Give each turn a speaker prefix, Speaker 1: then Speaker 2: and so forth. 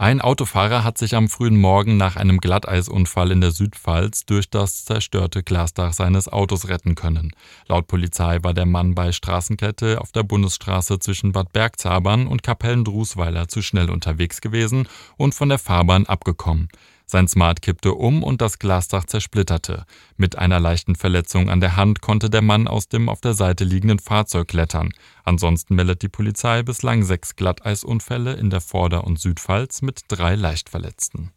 Speaker 1: Ein Autofahrer hat sich am frühen Morgen nach einem Glatteisunfall in der Südpfalz durch das zerstörte Glasdach seines Autos retten können. Laut Polizei war der Mann bei Straßenkette auf der Bundesstraße zwischen Bad Bergzabern und Kapellen-Drusweiler zu schnell unterwegs gewesen und von der Fahrbahn abgekommen. Sein Smart kippte um und das Glasdach zersplitterte. Mit einer leichten Verletzung an der Hand konnte der Mann aus dem auf der Seite liegenden Fahrzeug klettern. Ansonsten meldet die Polizei bislang 6 Glatteisunfälle in der Vorder- und Südpfalz mit 3 Leichtverletzten.